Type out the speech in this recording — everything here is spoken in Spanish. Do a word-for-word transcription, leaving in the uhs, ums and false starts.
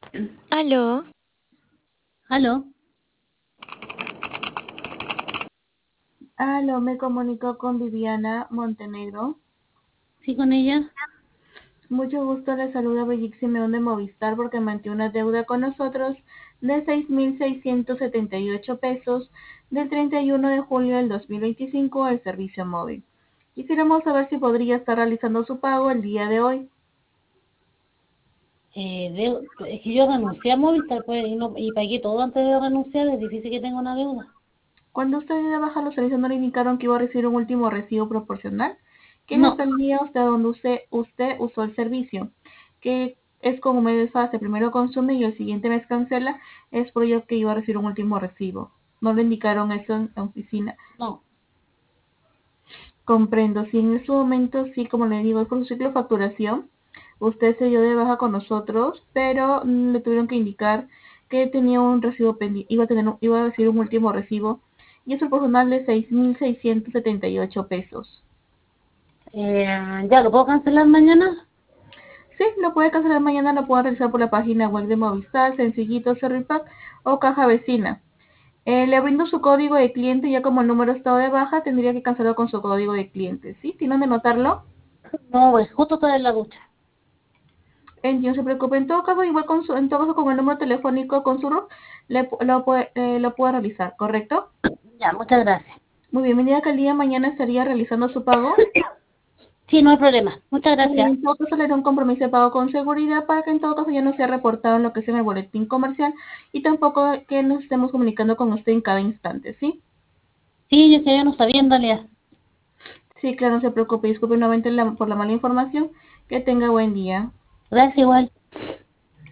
Aló, Aló, Aló, me comunico con Viviana Montenegro. sí, con ella. Mucho gusto, le saluda Bellic Simeón de Movistar porque mantiene una deuda con nosotros de seis mil seiscientos setenta y ocho pesos del treinta y uno de julio del dos mil veinticinco al servicio móvil. Quisiéramos saber si podría estar realizando su pago el día de hoy. Eh, de- es que yo renuncié a Movistar pues, y, no, y pagué todo antes de renunciar. Es difícil que tenga una deuda. Cuando usted dio de baja los servicios no le indicaron que iba a recibir un último recibo proporcional, que es hasta No, el día usted donde usted, usted usó el servicio, que es como medio de fase, primero consume y el siguiente mes cancela, es por ello que iba a recibir un último recibo. No le indicaron eso en la oficina. no. Comprendo, si en este momento, sí, como le digo, es por su ciclo de facturación, usted se dio de baja con nosotros, pero mm, le tuvieron que indicar que tenía un recibo pendiente, iba a tener, un- iba a recibir un último recibo, y es el personal de seis mil seiscientos setenta y ocho pesos. Eh, ¿Ya lo puedo cancelar mañana? Sí, lo puede cancelar mañana, lo puede realizar por la página web de Movistar, Sencillito, Servipack o Caja Vecina. Eh, le brindo su código de cliente, ya como el número está de baja, tendría que cancelarlo con su código de cliente, ¿sí? ¿Tiene dónde anotarlo? No, pues justo estoy en la ducha. Eh, no se preocupe, en todo caso, igual con su, en todo caso con el número telefónico con su R U C, le, lo, puede, eh, lo puede realizar, ¿correcto? Ya, muchas gracias. Muy bien, me diga que el día de mañana estaría realizando su pago. Sí, no hay problema. Muchas Muy bien, gracias. en todo caso le haré un compromiso de pago con seguridad para que en todo caso ya no sea reportado en lo que es en el boletín comercial y tampoco que nos estemos comunicando con usted en cada instante, ¿sí? Sí, yo sé, yo no sabía en realidad. Sí, claro, no se preocupe, disculpe nuevamente la- por la mala información. Que tenga buen día. Gracias igual.